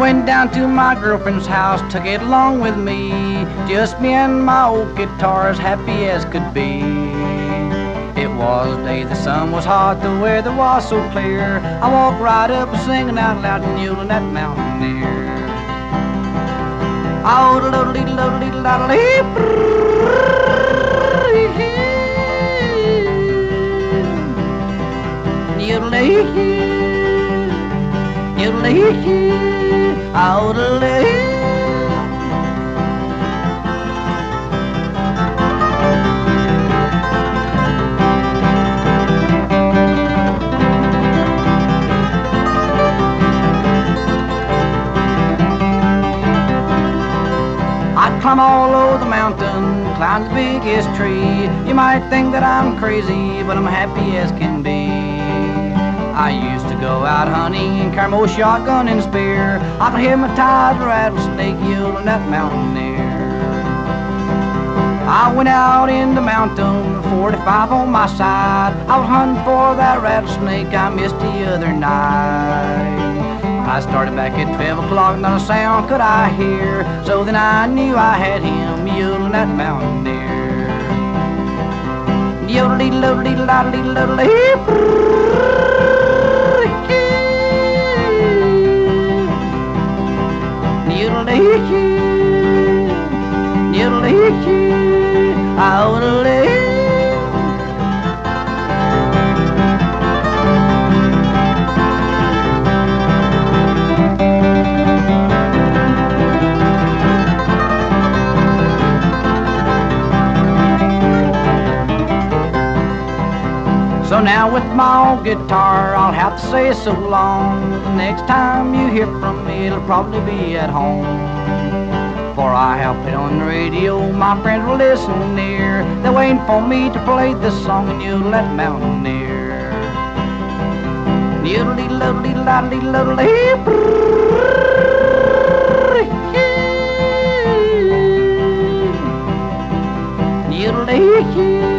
went down to my girlfriend's house, took it along with me. Just me and my old guitar, as happy as could be. It was a day the sun was hot, the weather was so clear. I walked right up singing out loud and yodeling that Mountaineer. Oh, I climb all over the mountain, climb the biggest tree. You might think that I'm crazy, but I'm happy as can be. I used to go out hunting, carry my shotgun and spear. I could hypnotize a rattlesnake yodeling that Mountaineer. I went out in the mountain, 45 on my side. I was hunting for that rattlesnake I missed the other night. I started back at 12 o'clock, not a sound could I hear. So then I knew I had him yodeling that Mountaineer. So now with my old guitar, I'll have to say so long. The next time you hear from me, it'll probably be at home. For I have played on the radio, my friends will listen near. They're waiting for me to play this song and yodel that Mountaineer. Yodelee,